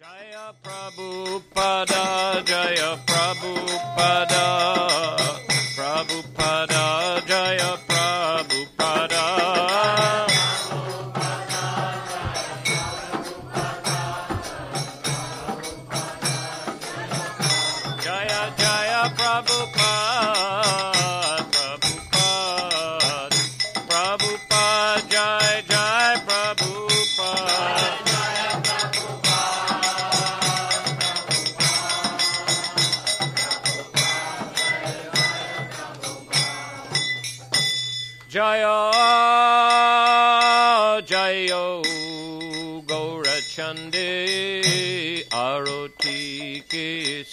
Jaya Prabhupada, Jaya Prabhupada, Prabhupada, Jaya Prabhupada. Jaya Jaya Prabhupada, Prabhupada, Prabhupada, Jaya Jaya Prabhupada. Jaya Jaya Gaurachande Aroti Ke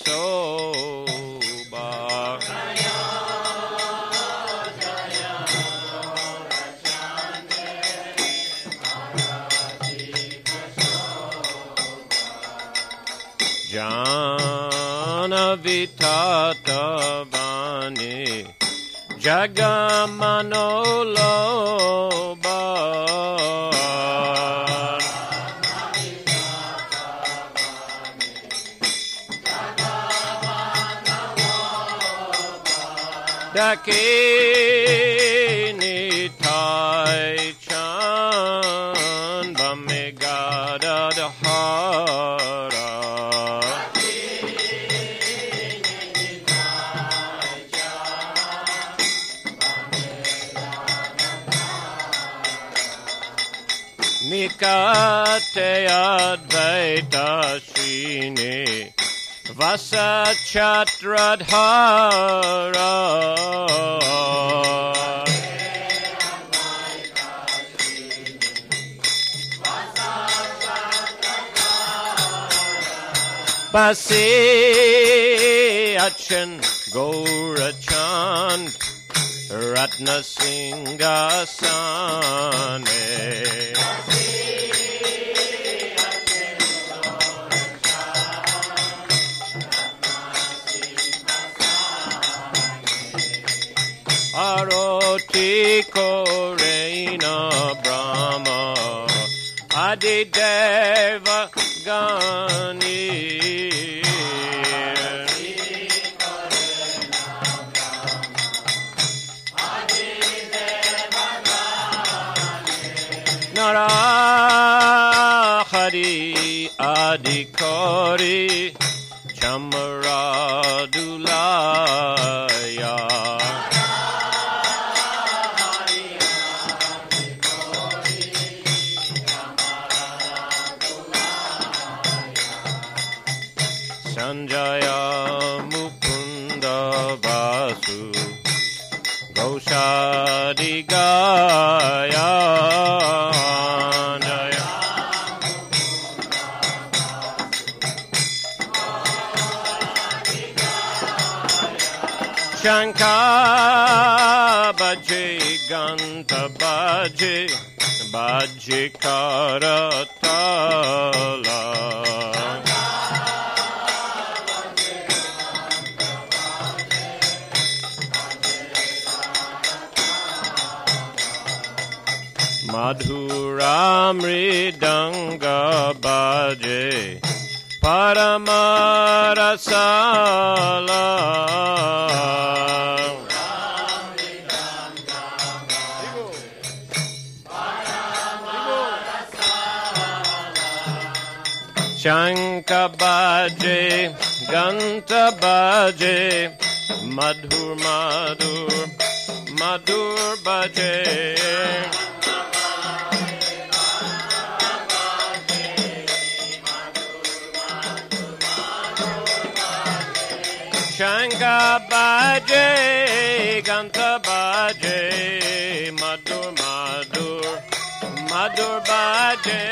Soba. Jaya Jaya Gaurachande Aroti Ke Soba. Jana Vitata Vani Jagamanoloba. Dakini Tai Chan Bamegada Dahara. Mikate Advaita Srini Vasachatradhara. Basi Achan Gaurachand Ratna Singasane. Aroti Koreina Brahma Adi Deva Gani. Narahari Adhikari Chamaradulaya. Sanjaya Mukunda Vasu Gaushadi Gaya. Shanka Baje Ganta Baje Baje Karatala. Madhuramridanga Baje Paramarasala. Shanka Baje Ganta Baje Madhur Madhur Madhur Baje. Shanka Baje Ganta Baje Madhur Madhur Madhur Baje.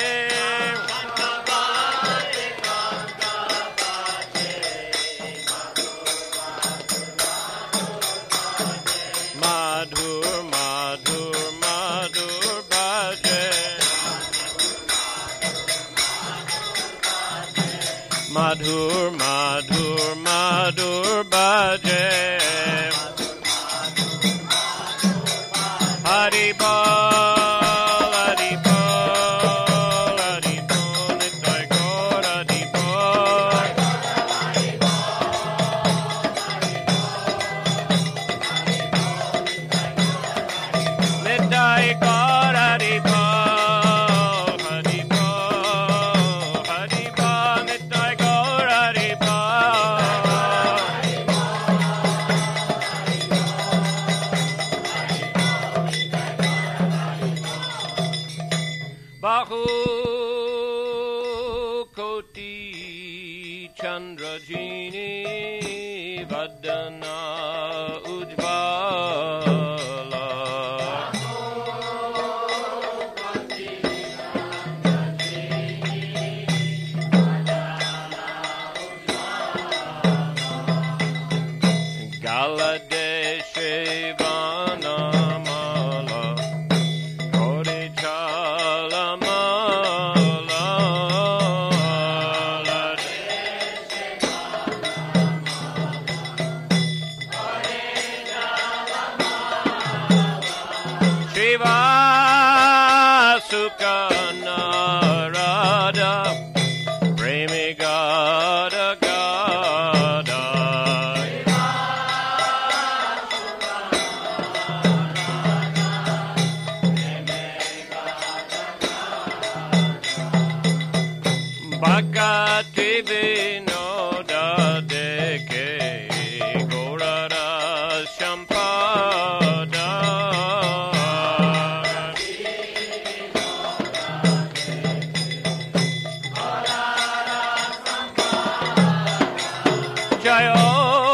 Madhur Madhur Madhur Baje. Madhur Madhur Madhur Baje. Hari Bol, Hari Bol, Hari Bol, Nitai Gaur, Hari Bol. Koti Chandrajini Vadana Ujvala Galadeshe Vanamala Kori Chalamala Shiva Sukhanarada Premi Gada Gada Bhakti Vinoda Deke Gaurara Shampada Jayo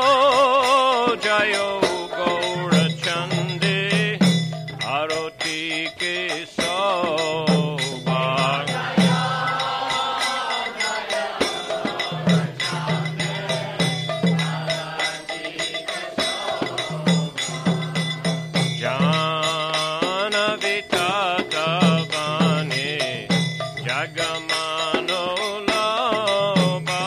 Jayo Gaurachandi Aroti Kesoba Jana Vitata Vani Jagamano Loba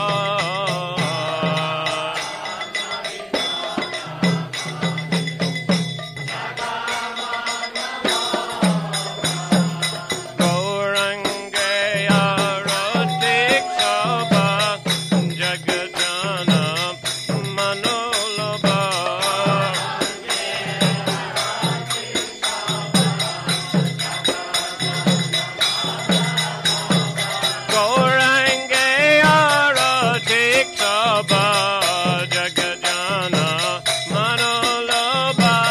Gaurangaya Ratik Sabha Jagadjana Manoloba Gaurangaya Ratik Sabha Jagadjana Manoloba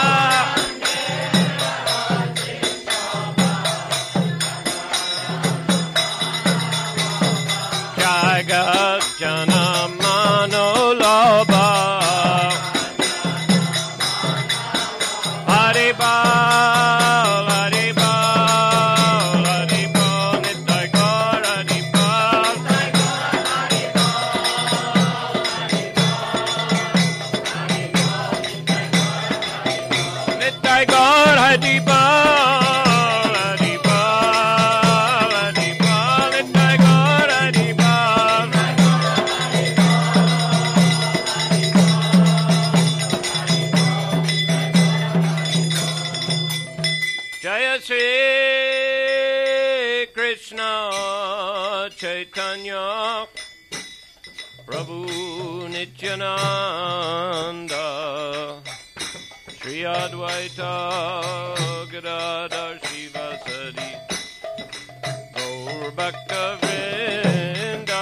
Jagadjana Manoloba Haribal Haribal Haribal Nitai Gaur Haribal Nitai Gaur Haribal Haribal Haribal Nitai Gaur Haribal Jaya Shri Krishna Chaitanya Prabhu Nityananda Shri Advaita Gadadhar Shivasari Gaur Bhakta Vrinda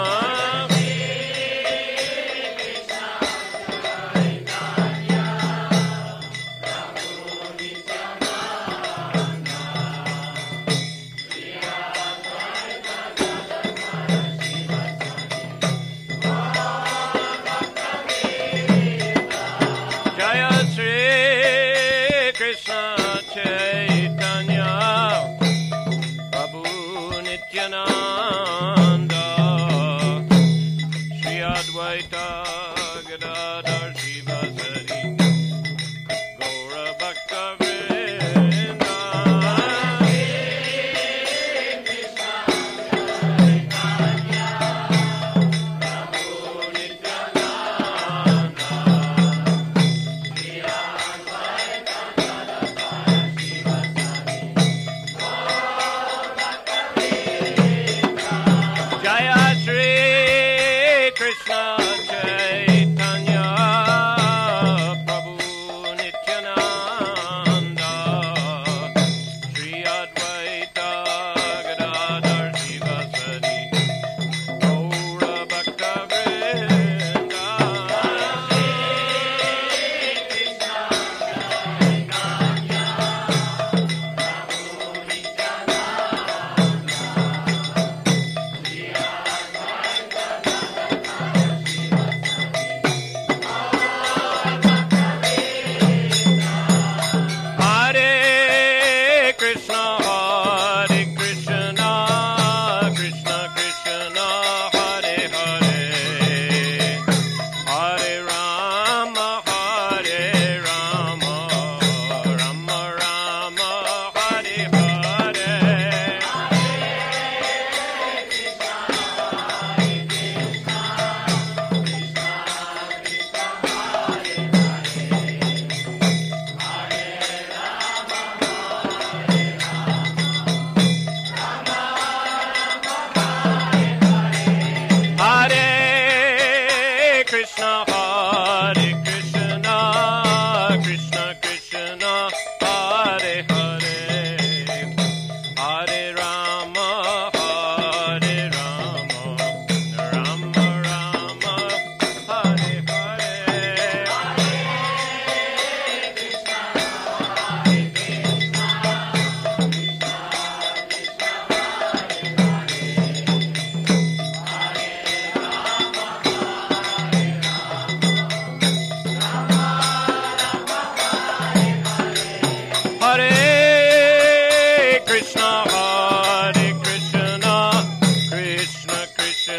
Jaya Shri Krishna Chaitanya Prabhu Nityananda Shri Advaita Gadadhar Shivasari Gaura Bhakta Vrinda Jaya Shri Krishna Chaitanya Prabhu Nityananda Shri Advaita Gadadhar Shivasari Gaura Bhakta Vrinda Jaya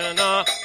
Krishna